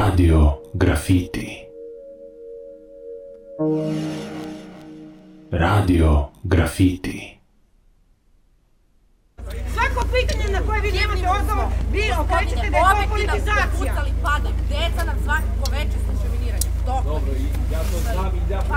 Radio Grafiti. Radio Grafiti. Svako pitanje na koje vi nemate odgovor, vi okrećete da je to politizacija. Pucali, padaju, deca nam svako veće slušaviniranje. Dobro, ja to znam i ja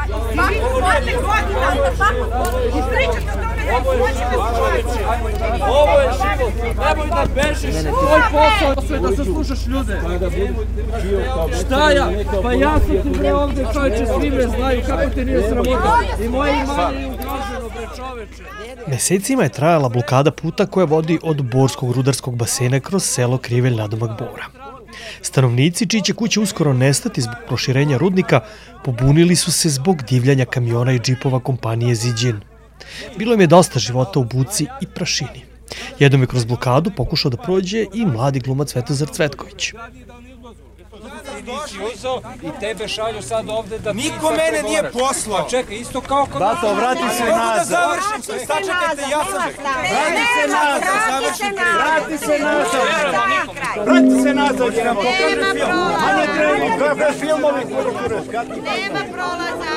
I pričate o tome da je počinna situacija. Ovo je život, nemoj da bežiš, tvoj posao je da se slušaš ljude. Šta ja? Pa ja sam ti bre ovde čovječe, svi me znaju, kako te nije sramota. I moje imanje je ugroženo bre čoveče. Mesecima je trajala blokada puta koja vodi od Borskog rudarskog basena kroz selo Krivelj nadomak Bora. Stanovnici, čiji će kuće uskoro nestati zbog proširenja rudnika, pobunili su se zbog divljanja kamiona i džipova kompanije Ziđin. Bilo im je dosta života u buci i prašini. Jednom je kroz blokadu pokušao da prođe i mladi glumac Svetozar Cvetković. I tebe šalju sad ovde da... Niko mene nije poslao. Čekaj, isto kao kod... Bato, vrati se nazad. Da završim, sačekajte, ja sam... Vrati se nazad. Vrati se nazad. Vrati se nazad, jer nam pokaže film. A ne trening, kakve filmovi. Nema prolaza.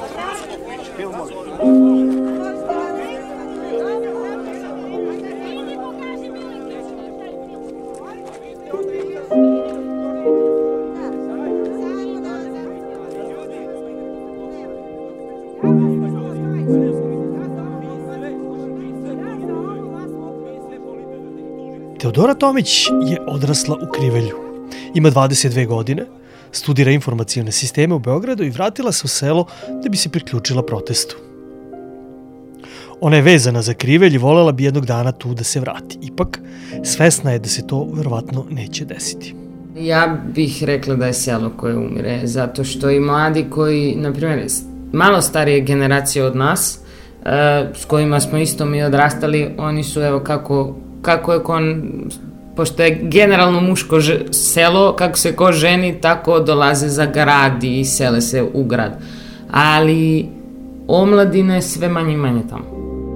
Teodora Tomić je odrasla u Krivelju. Ima 22 godine, studira informacione sisteme u Beogradu i vratila se u selo da bi se priključila protestu. Ona je vezana za Krivelj i volela bi jednog dana tu da se vrati. Ipak, svesna je da se to verovatno neće desiti. Ja bih rekla da je selo koje umire, zato što i mladi koji, na primjer, malo starije generacije od nas, s kojima smo isto mi odrastali, oni su, evo, kako je pošto je generalno muško selo, kako se ko ženi, tako dolaze za grad i sele se u grad. Ali omladine sve manje i manje tamo.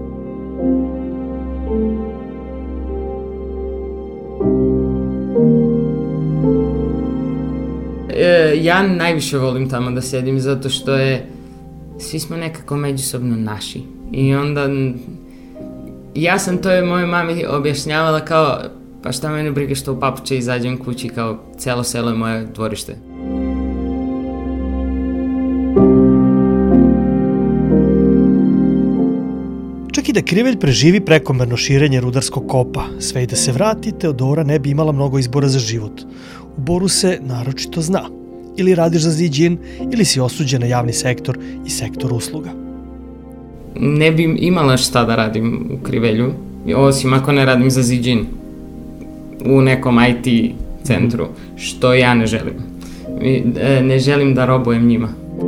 Ja najviše volim tamo da sedim zato što svi smo nekako međusobno naši. I onda ja sam to mojoj mami objašnjavala kao, pa šta mene briga što u papuče izađem kući, kao celo selo je moje dvorište. Čak i da Krivelj preživi prekomerno širenje rudarskog kopa, sve i da se vrati, Teodora ne bi imala mnogo izbora za život. U Boru se naročito zna. Ili radiš za Ziđin, ili si osuđen na javni sektor i sektor usluga. Ne bi imala šta da radim u Krivelju, osim ako ne radim za Ziđin u nekom IT centru, što ja ne želim. Ne želim da robujem njima.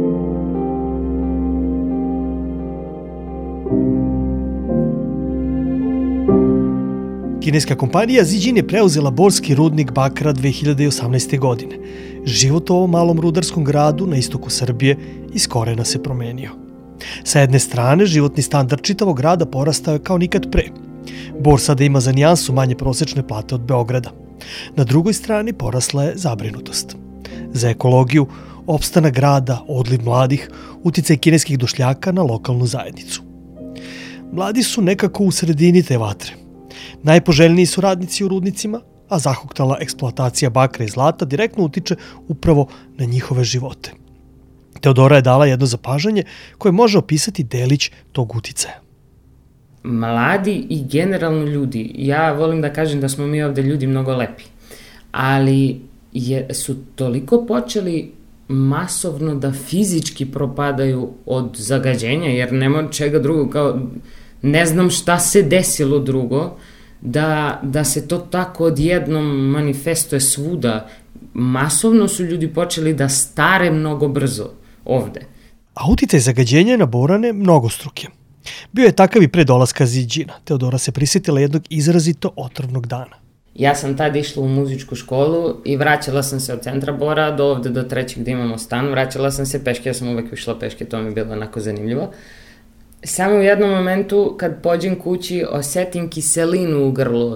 Kineska kompanija Ziđin je preuzela borski rudnik bakra 2018. godine. Život u ovom malom rudarskom gradu na istoku Srbije iz korena se promenio. Sa jedne strane, životni standard čitavog grada porastao je kao nikad pre. Bor sada ima za nijansu manje prosečne plate od Beograda. Na drugoj strani porasla je zabrinutost. Za ekologiju, opstanak grada, odliv mladih, uticaj kineskih došljaka na lokalnu zajednicu. Mladi su nekako u sredini te vatre. Najpoželjniji su radnici u rudnicima, a zahuktala eksploatacija bakra i zlata direktno utiče upravo na njihove živote. Teodora je dala jedno zapažanje koje može opisati delić tog uticaja. Mladi i generalno ljudi, ja volim da kažem da smo mi ovde ljudi mnogo lepi, ali su toliko počeli masovno da fizički propadaju od zagađenja, jer nema čega drugo, kao ne znam šta se desilo drugo, da se to tako odjednom manifestuje svuda. Masovno su ljudi počeli da stare mnogo brzo ovde. A uticaj zagađenja na Borane mnogostruk je. Bio je takav i pre dolaska Ziđina. Teodora se prisjetila jednog izrazito otrovnog dana. Ja sam tada išla u muzičku školu i vraćala sam se od centra Bora do ovde, do trećeg gde imamo stan. Vraćala sam se peške, ja sam uvek išla peške, to mi je bilo onako zanimljivo. Samo u jednom momentu, kad pođem kući, osetim kiselinu u grlu ovde.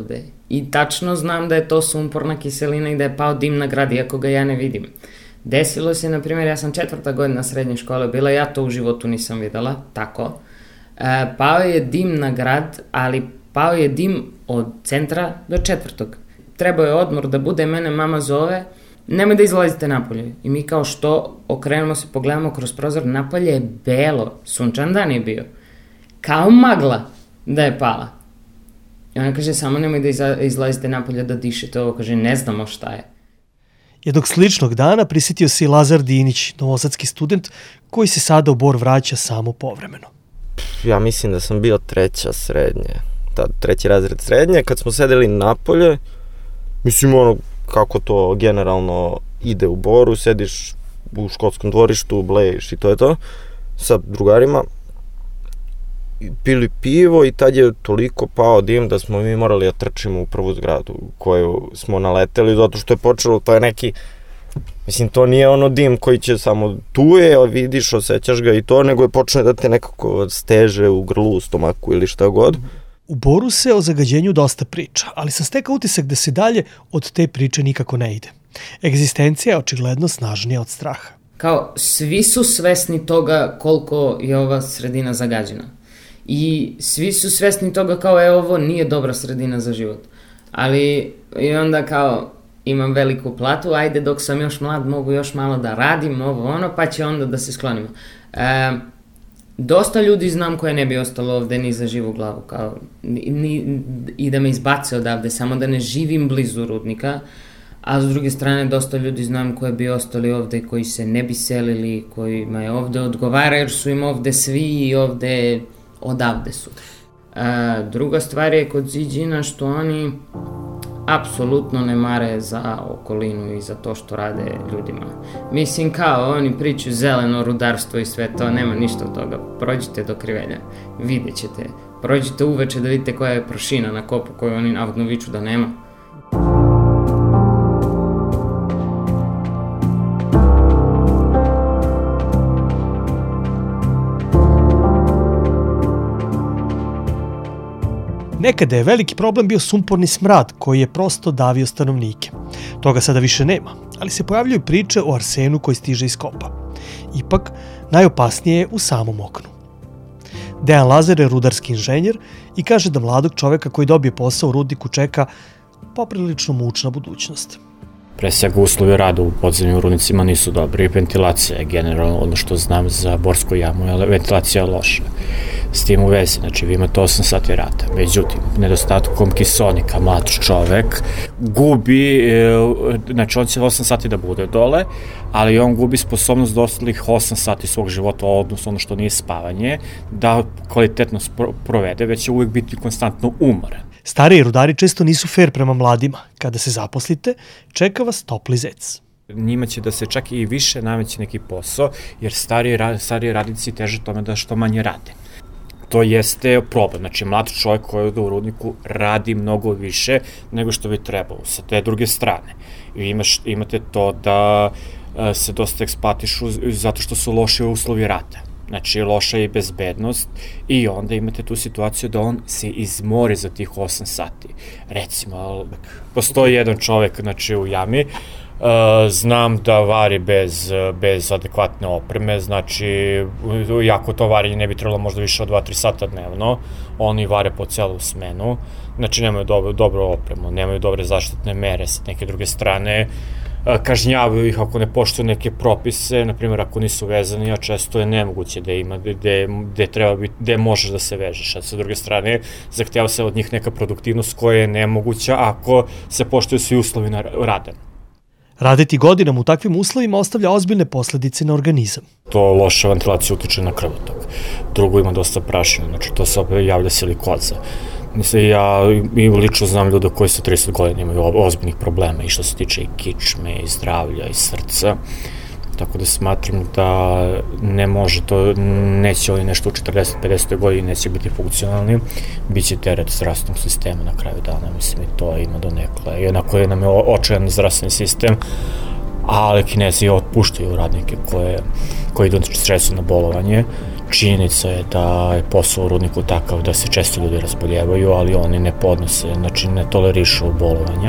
I tačno znam da je to sumporna kiselina i da je pao dim na grad, iako ga ja ne vidim. Desilo se, na primjer, ja sam 4. godina srednje škole bila, ja to u životu nisam videla, tako. Pao je dim na grad, ali pao je dim od centra do 4. Trebao je odmor da bude, mene mama zove, nemoj da izlazite napolje. I mi kao što okrenemo se, pogledamo kroz prozor, napolje je belo, sunčan dan je bio. Kao magla da je pala. I ona kaže, samo nemoj da izlazite napolje da dišete ovo, kaže, ne znamo šta je. Jednog sličnog dana prisjetio se i Lazar Dinić, novosadski student koji se sada u Bor vraća samo povremeno. Ja mislim da sam bio 3. srednje, 3. razred srednje, kad smo sedeli napolje, mislim kako to generalno ide u Boru, sediš u školskom dvorištu, blejiš i to je to, sa drugarima, pili pivo i tad je toliko pao dim da smo mi morali da trčimo u prvu zgradu koju smo naleteli, zato što je počelo, to je neki, mislim, to nije ono dim koji će samo tu je, vidiš, osjećaš ga i to, nego je počne da te nekako steže u grlu, u stomaku ili šta god. U Boru se o zagađenju dosta priča, ali sam stekao utisak da se dalje od te priče nikako ne ide. Egzistencija je očigledno snažnija od straha. Kao, svi su svesni toga koliko je ova sredina zagađena. I svi su svesni toga kao, ovo nije dobra sredina za život. Ali i onda kao, imam veliku platu, ajde dok sam još mlad mogu još malo da radim, pa će onda da se sklonimo. Dosta ljudi znam koje ne bi ostalo ovde ni za živu glavu, kao, i da me izbace odavde, samo da ne živim blizu rudnika, a s druge strane dosta ljudi znam koje bi ostali ovde, koji se ne bi selili, kojima je ovde odgovara jer su im ovde svi i ovde odavde su. Druga stvar je kod Ziđina što oni apsolutno ne mare za okolinu i za to što rade ljudima. Mislim, kao oni pričaju zeleno rudarstvo i sve to, nema ništa od toga. Prođite do Krivelja, vidjet ćete. Prođite uveče da vidite koja je prašina na kopu koju oni navodno viču da nema. Nekada je veliki problem bio sumporni smrad koji je prosto davio stanovnike. Toga sada više nema, ali se pojavljaju priče o arsenu koji stiže iz kopa. Ipak, najopasnije je u samom oknu. Dejan Lazar je rudarski inženjer i kaže da mladog čoveka koji dobije posao u rudniku čeka poprilično mučna budućnost. Pre svega uslovi rada u podzemnim rudnicima nisu dobri, ventilacija je generalno, ono što znam za Borsku jamu, ali ventilacija je loša. S tim u vezi, znači vi imate 8 sati rada, međutim, nedostatkom kiselnika mlad čovek gubi, znači on će 8 sati da bude dole, ali on gubi sposobnost da ostalih 8 sati svog života, odnosno ono što nije spavanje, da kvalitetno provede, već će uvijek biti konstantno umoran. Stariji rudari često nisu fair prema mladima. Kada se zaposlite, čeka vas topli zec. Njima će da se čak i više nameće neki posao, jer stariji radnici teže tome da što manje rade. To jeste problem. Znači, mlad čovjek koji je u rudniku radi mnogo više nego što bi trebalo. Sa te druge strane, imate to da se dosta eksploatišu zato što su loši uslovi rada. Znači, loša je i bezbednost i onda imate tu situaciju da on se izmori za tih 8 sati. Recimo, postoji jedan čovek, znači, u jami, znam da vari bez adekvatne opreme, znači, jako to varenje ne bi trebalo možda više od 2-3 sata dnevno, oni vare po celu smenu, znači, nemaju dobru opremu, nemaju dobre zaštitne mere sa neke druge strane, kažnjavaju ih ako ne poštuju neke propise, na primjer ako nisu vezani, a često je nemoguće da ima, gde možeš da se vežeš, a sa druge strane zahtjeva se od njih neka produktivnost koja je nemoguća ako se poštuju svi uslovi rada. Raditi godinama u takvim uslovima ostavlja ozbiljne posledice na organizam. To loša ventilacija utiče na krvotok. Drugo, ima dosta prašina, znači to se opet javlja silikoza. Ja lično znam ljude koji sa 30 godina imaju ozbiljnih problema i što se tiče i kičme, i zdravlja, i srca. Tako da smatram da ne može to, neće oni nešto u 40-50 godini, neće biti funkcionalni, bit će teret zdravstvenog sistema na kraju dana, mislim i to ima donekle. I onako je nam je očajan zdravstveni sistem, ali Kinezi otpuštaju radnike koji idu stresu na bolovanje, Činjenica je da je posao u rudniku takav da se često ljudi razboljevaju, ali oni ne podnose, znači ne tolerišu bolovanja.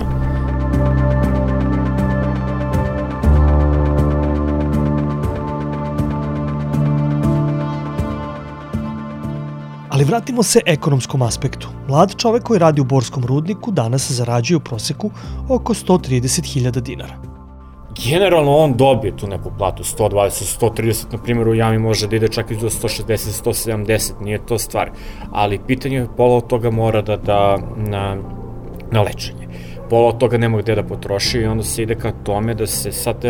Ali vratimo se ekonomskom aspektu. Mlad čovek koji radi u borskom rudniku danas zarađuje u proseku oko 130.000 dinara. Generalno on dobije tu neku platu, 120, 130, na primjer u jami može da ide čak i do 160, 170, nije to stvar. Ali pitanje je, pola od toga mora da da na lečenje. Pola od toga nema gde da potroši i onda se ide ka tome da se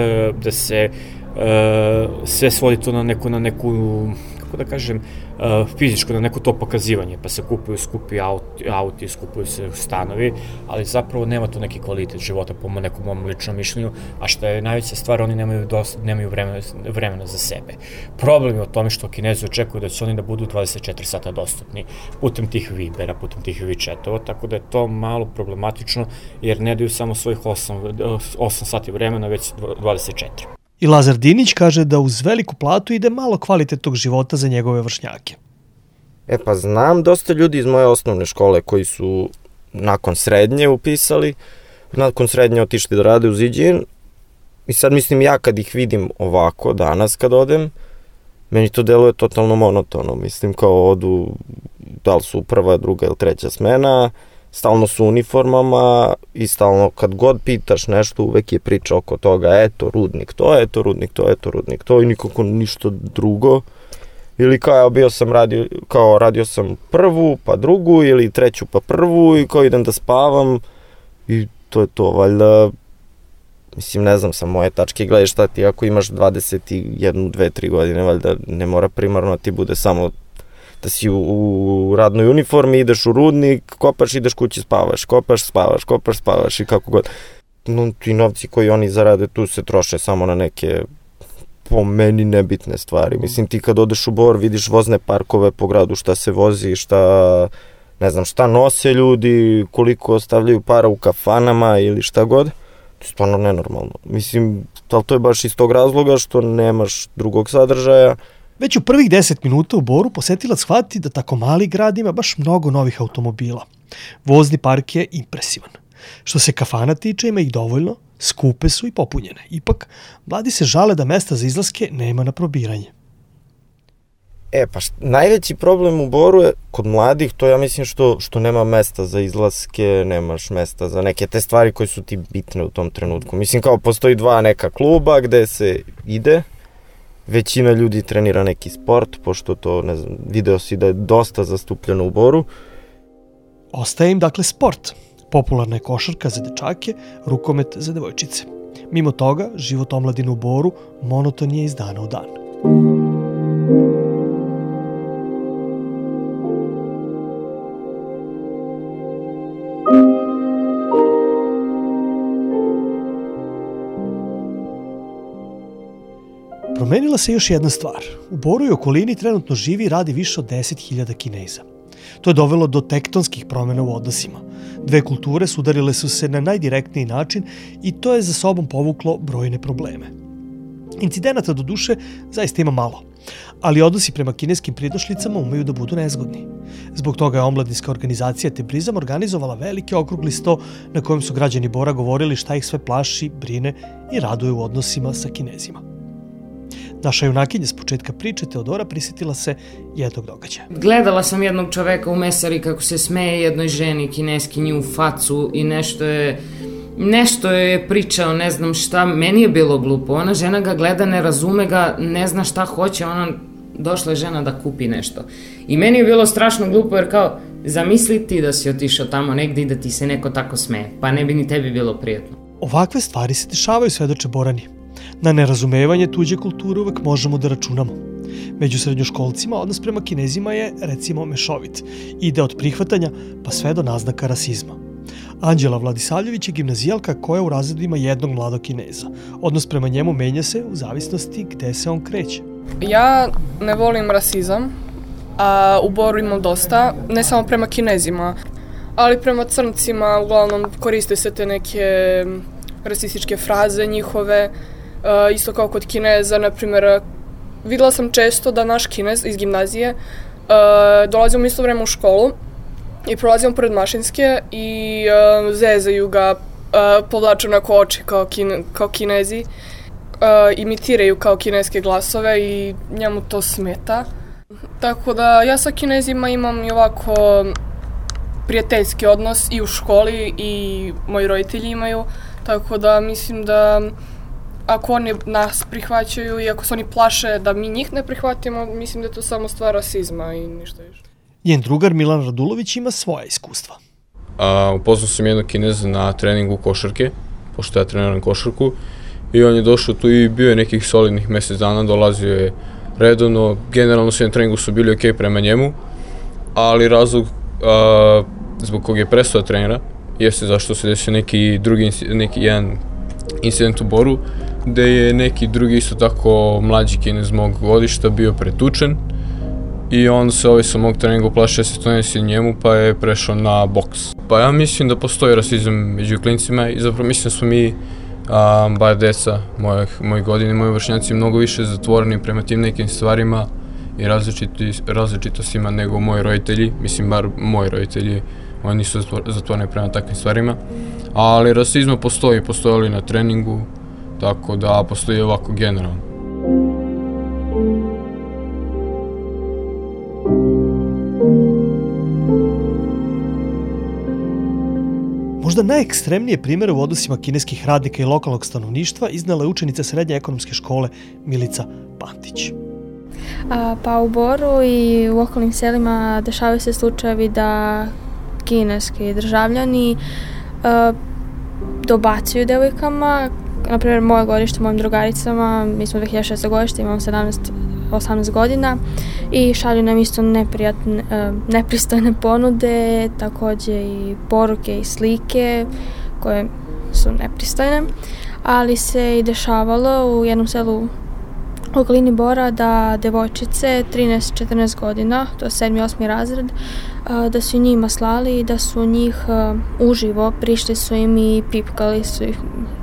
sve svodi to na neku, kako da kažem, fizičko, na neko to pokazivanje, pa se kupuju skupi auti, skupuju se stanovi, ali zapravo nema tu neki kvalitet života po nekom mom ličnom mišljenju, a što je najveća stvar, oni nemaju vremena za sebe. Problem je o tome što Kinezi očekuju da će oni da budu 24 sata dostupni putem tih Vibera, putem tih WeChatova, tako da je to malo problematično, jer ne daju samo svojih 8 sati vremena, već 24. I Lazar Dinić kaže da uz veliku platu ide malo kvalitetnog života za njegove vršnjake. Pa znam dosta ljudi iz moje osnovne škole koji su nakon srednje upisali, nakon srednje otišli da rade u Ziđin i sad mislim ja kad ih vidim ovako danas kad odem, meni to deluje totalno monotono, mislim kao odu, da li su prva, druga ili treća smena, stalno su u uniformama i stalno kad god pitaš nešto uvek je priča oko toga, eto rudnik to, eto rudnik to, eto rudnik to i nikako ništa drugo. Ili kao radio sam prvu pa drugu ili treću pa prvu i kao idem da spavam i to je to, valjda, mislim ne znam, sa moje tačke gledaj šta ti ako imaš 21, 2, 3 godine, valjda ne mora primarno ti bude samo da si u radnoj uniformi, ideš u rudnik, kopaš, ideš kući, spavaš, kopaš, spavaš i kako god. No, ti novci koji oni zarade tu se troše samo na neke, po meni, nebitne stvari. Mislim, ti kad odeš u Bor, vidiš vozne parkove po gradu, šta se vozi, šta nose ljudi, koliko ostavljaju para u kafanama ili šta god. To je stvarno nenormalno. Mislim, ali to je baš iz tog razloga što nemaš drugog sadržaja. Već u prvih 10 minuta u Boru posetilac shvati da tako mali grad ima baš mnogo novih automobila. Vozni park je impresivan. Što se kafana tiče, ima ih dovoljno, skupe su i popunjene. Ipak, mladi se žale da mesta za izlaske nema na probiranje. Najveći problem u Boru je kod mladih, to ja mislim što nema mesta za izlaske, nemaš mesta za neke te stvari koje su ti bitne u tom trenutku. Mislim kao postoji 2 neka kluba gde se ide, većina ljudi trenira neki sport, pošto to, ne znam, video si da je dosta zastupljeno u Boru. Ostaje im dakle sport. Popularna je košarka za dečake, rukomet za devojčice. Mimo toga, život omladine u Boru monoton je iz dana u dan. Promenila se još jedna stvar. U Boru i okolini trenutno živi i radi više od 10.000 Kineza. To je dovelo do tektonskih promjena u odnosima. 2 kulture sudarile su se na najdirektniji način i to je za sobom povuklo brojne probleme. Incidenata do duše zaista ima malo, ali odnosi prema kineskim pridošlicama umeju da budu nezgodni. Zbog toga je omladinska organizacija Tebrizam organizovala veliki okrugli sto na kojem su građani Bora govorili šta ih sve plaši, brine i raduje u odnosima sa Kinezima. Naša junakinja s početka priče Teodora prisjetila se jednog događaja. Gledala sam jednog čoveka u mesari kako se smeje jednoj ženi kineskinji u facu i nešto je pričao, ne znam šta, meni je bilo glupo. Ona žena ga gleda, ne razume ga, ne zna šta hoće, došla je žena da kupi nešto. I meni je bilo strašno glupo jer kao, zamisli ti da si otišao tamo negdje i da ti se neko tako smeje, pa ne bi ni tebi bilo prijatno. Ovakve stvari se dešavaju, svedoče Borani. Na nerazumevanje tuđe kulture uvek možemo da računamo. Među srednjoškolcima odnos prema Kinezima je, recimo, mešovit. Ide od prihvatanja pa sve do naznaka rasizma. Anđela Vladisavljević je gimnazijalka koja u razredu ima jednog mladog Kineza. Odnos prema njemu menja se u zavisnosti gde se on kreće. Ja ne volim rasizam, a u Boru imam dosta, ne samo prema Kinezima, ali prema crncima, uglavnom koriste se te neke rasističke fraze njihove. Isto kao kod Kineza, na primjer, videla sam često da naš Kinez iz gimnazije dolazimo isto vreme u školu i prolazimo pored Mašinske i zezaju ga, povlaču onako oči kao Kinezi, imitiraju kao kineske glasove i njemu to smeta. Tako da ja sa Kinezima imam i ovako prijateljski odnos i u školi i moji roditelji imaju, tako da mislim da ako oni nas prihvaćaju i ako se oni plaše da mi njih ne prihvatimo, mislim da je to samo stvar rasizma i ništa više. Njen drugar Milan Radulović ima svoja iskustva. Upoznao sam jednog Kineza na treningu košarke, pošto ja treniram košarku, i on je došao tu i bio je nekih solidnih mesec dana, dolazio je redovno, generalno svi na treningu su bili okej prema njemu, ali razlog zbog kog je prestao da trenira jeste zašto se desio jedan incident u Boru, gde je neki drugi isto tako mlađi Kinez mog godišta bio pretučen i onda se ovaj sa mog treninga uplašio da se to nesi njemu, pa je prešao na boks. Pa ja mislim da postoji rasizam među klincima i zapravo mislim da smo mi, bar deca moje godine, moji vršnjaci, mnogo više zatvoreni prema tim nekim stvarima i različitostima nego moji roditelji, mislim bar moji roditelji, oni nisu zatvoreni prema takvim stvarima, ali rasizma postoji na treningu, tako da postoji ovako generalno. Možda najekstremnije primjere u odnosima kineskih radnika i lokalnog stanovništva iznala je učenica srednje ekonomske škole Milica Pantić. Pa u Boru i u okolnim selima dešavaju se slučajevi da kineski državljani dobacuju devojkama. Naprimjer, moje godište, mojim drugaricama, mi smo 2006. godište, imamo 18 godina i šalju nam isto nepristojne ponude, takođe i poruke i slike koje su nepristojne, ali se i dešavalo u jednom selu u okolini Bora da devojčice 13-14 godina, to je 7. i 8. razred, da su njima slali i da su njih uživo, prišli su im i pipkali su ih.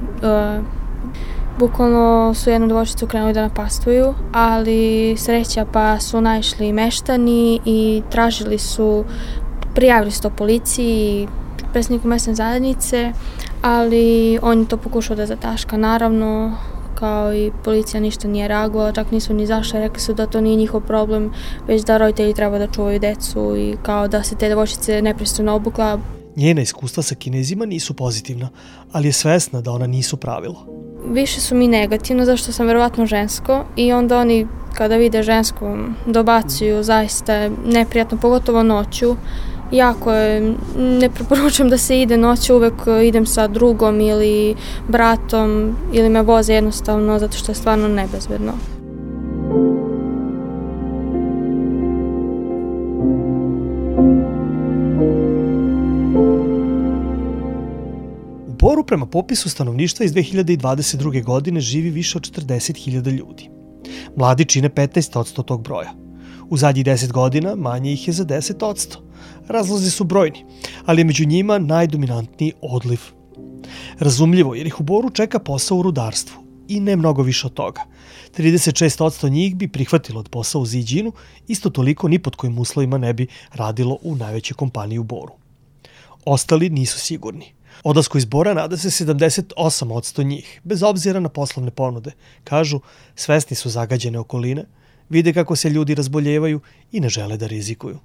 Bukvalno su jednu devojčicu krenuli da napastvuju, ali sreća pa su naišli meštani i prijavili su to policiji i predsjedniku mesne zajednice, ali on je to pokušao da zataška, naravno, kao i policija ništa nije reagovala, čak nisu ni zašli, rekli su da to nije njihov problem, već da roditelji treba da čuvaju decu i kao da se te devojčice nepristojno obukla. Njena iskustva sa Kinezima nisu pozitivna, ali je svesna da ona nisu pravilo. Više su mi negativno, zašto sam verovatno žensko i onda oni kada vide žensko dobacuju, zaista je neprijatno, pogotovo noću. Jako je, ne preporučujem da se ide noću, uvek idem sa drugom ili bratom ili me voze jednostavno zato što je stvarno nebezbedno. U Boru prema popisu stanovništva iz 2022. godine živi više od 40.000 ljudi. Mladi čine 15% tog broja. U zadnjih 10 godina manje ih je za 10%. Razlozi su brojni, ali je među njima najdominantniji odliv. Razumljivo, jer ih u Boru čeka posao u rudarstvu i ne mnogo više od toga. 36% njih bi prihvatilo od posao u Ziđinu, isto toliko ni pod kojim uslovima ne bi radilo u najvećoj kompaniji u Boru. Ostali nisu sigurni. Odlasku iz Bora nada se 78% njih, bez obzira na poslovne ponude. Kažu, svesni su zagađene okoline, vide kako se ljudi razboljevaju i ne žele da rizikuju.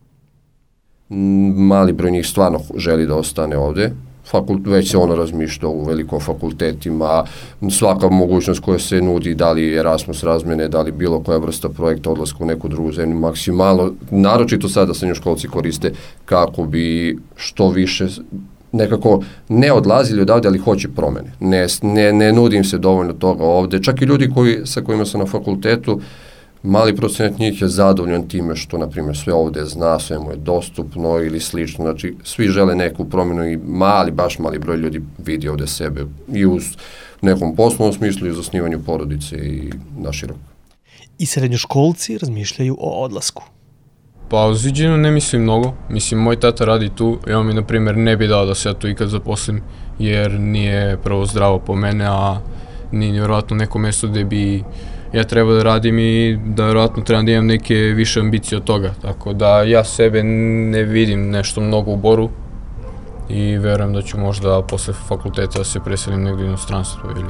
Mali broj njih stvarno želi da ostane ovde. Već se ono razmišlja u velikom fakultetima, svaka mogućnost koja se nudi, da li Erasmus razmene, da li bilo koja vrsta projekta odlaska u neku drugu zemlju, maksimalno, naročito sada srednjoškolci koriste kako bi što više nekako ne odlazili odavde, ali hoće promene. Ne nudim se dovoljno toga ovde. Čak i ljudi sa kojima sam na fakultetu, mali procenat njih je zadovoljan time što, na primjer, sve ovde zna, sve mu je dostupno ili slično. Znači, svi žele neku promjenu i baš mali broj ljudi vidi ovde sebe i u nekom poslovnom smislu i u zasnivanju porodice i naširoko. I srednjoškolci razmišljaju o odlasku. Pa u Ziđinu ne mislim mnogo. Mislim, moj tata radi tu i on mi, na primjer, ne bi dao da se ja tu ikad zaposlim, jer nije prvo zdravo po mene, a nije vjerojatno neko mesto gde bi ja treba da radim i da verovatno trebam da imam neke više ambicije od toga. Tako da ja sebe ne vidim nešto mnogo u Boru i verujem da ću možda posle fakulteta da se preselim negdje u inostranstvo ili...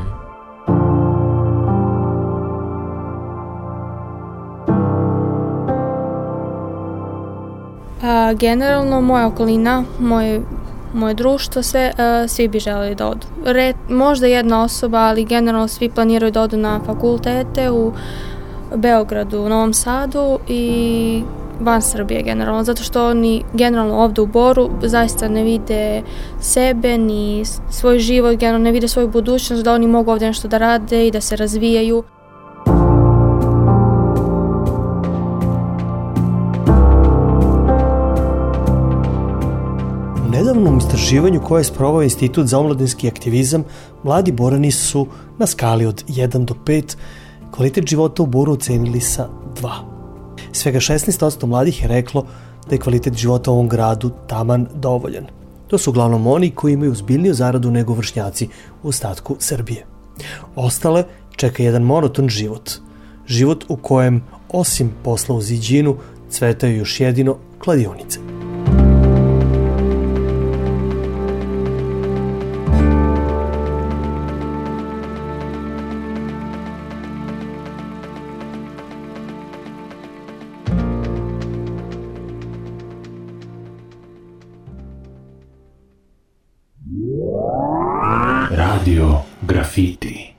Generalno, moja okolina, moje društvo, svi bi želeli da odu. Možda jedna osoba, ali generalno svi planiraju da odu na fakultete u Beogradu, u Novom Sadu i van Srbije generalno, zato što oni generalno ovde u Boru zaista ne vide sebe ni svoj život, generalno ne vide svoju budućnost, da oni mogu ovde nešto da rade i da se razvijaju. U nedavnom istraživanju koje je sprovao Institut za omladinski aktivizam, mladi Borani su na skali od 1 do 5 kvalitet života u Boru ocenili sa 2. Svega 16% mladih je reklo da je kvalitet života u ovom gradu taman dovoljan. To su uglavnom oni koji imaju ozbiljniju zaradu nego vršnjaci u ostatku Srbije. Ostale čeka jedan monoton život. Život u kojem, osim posla u Ziđinu, cvetaju još jedino kladionice. Radio Graffiti.